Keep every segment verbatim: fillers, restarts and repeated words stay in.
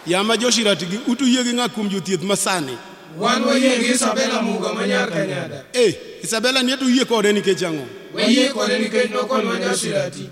Yama Joshirati gi utu yegi ngakum jothieth masani. Wan wayie gi Isabella Muga manyar Kanyada. Eh, Isabella nieto yie kode nikech ang'o? Wayie kode nikech nokonwa Joshirati.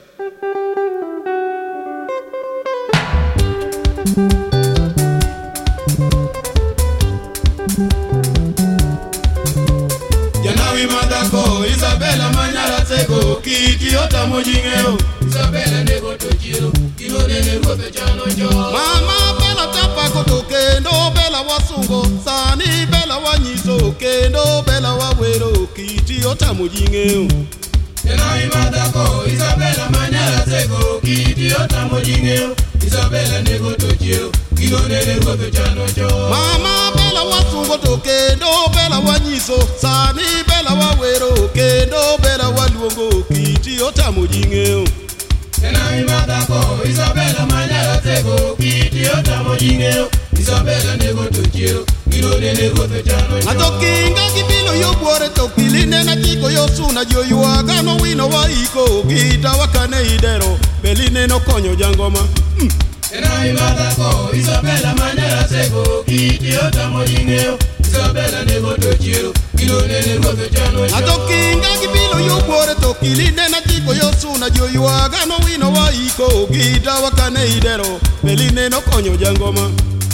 Janawi madako Isabella manyara seko kiti otamo jing'eyo. Isabella nego to chiro kilone ne ruoth chano jo. Mama Bella tapako to kendo Bella wasungo sani Bella wanyiso kendo Bella wawero kiti otamo jing'eyo. Janawi madako Isabella manyara seko kiti otamo jing'eyo. Isabella nego to chiro kilone ne ruoth chano jo. Mama Bella wasungo to kendo Bella wanyiso sani Bella wawero kendo Bella waluongo kiti otamo jing'eyo. Janawi madako Isabella manyara seko kiti otamo jing'eyo. Isabella nego to chiro kilone ne ruoth chano jo. Ng'ato kinga gibilo yo buore to piline na chiko yo suna jo yuaga no wino wa iko gita wakane idero beline no konyo jangoma. Mm. Janawi madako Isabella manyara seko kiti otamo jing'eyo. Isabella nego to chiro kilone ne ruoth chano jo. Ng'ato kinga gibilo yo buore to piline na chiko yo suna jo yuaga no wino wa iko gita wakane idero beline no konyo jangoma.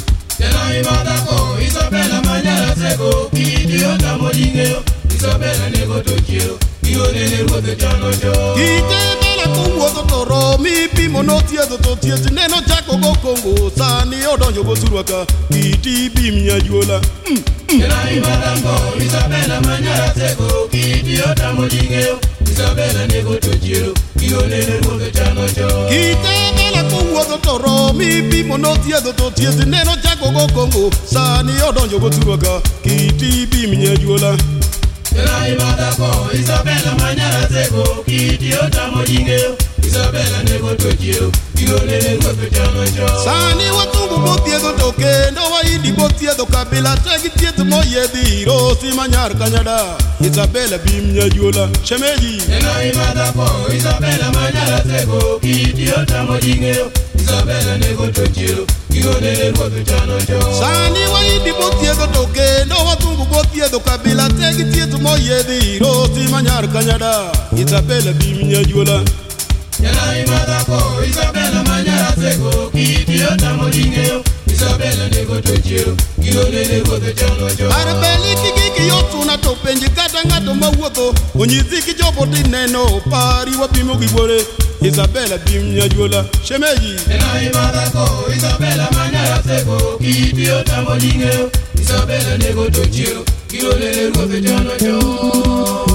Janawi madako Isabella manyara seko kiti otamo jing'eyo. Isabella nego to chiro kilone ne ruoth chano jo. Kite Bella kuwuotho to romi pimo no thiedho to thieth neno chako go kongo sani odonjo bosurwaka kiti bim nyajuola. Mm, mm. Janawi madako Isabella manyara seko kiti otamo jing'eyo. Isabella nego to chiro kilone ne ruoth chano jo. Kite Bella kuwuotho to romi pimo no thiedho to thieth neno chako go kongo sani odonjo bosurwaka kiti bim nyajuola. Janawi madako Isabella manyara seko kiti otamo jing'eyo. Isabella nego to chiro kilone ne ruoth chano jo. Sani watungu bothiedho to kendo waidi bothiedho kabila te gi thieth moyiedhi rosi manyar Kanyada. Isabella bim nyajuola shemeji. Janawi madako Isabella manyara seko kiti otamo jing'eyo. Isabella nego to chiro kilone ne ruoth chano jo. Sani waidi bothiedho to kendo watungu bothiedho kabila te gi thieth moyiedhi rosi manyar Kanyada. Isabella bim nyajuola. Janawi madako Isabella manyara seko kiti otamo jing'eyo. Isabella nego to chiro kilone ne ruoth chano jo. Arbeli kiki yotuna to penji kata ng'ato mawuotho onyisi ki jopo tineno pari wapimo gi bore. Isabella bim nyajuola shemeji. Janawi madako Isabella manyara seko kiti otamo jing'eyo. Isabella nego to chiro kilone ne ruoth chano jo.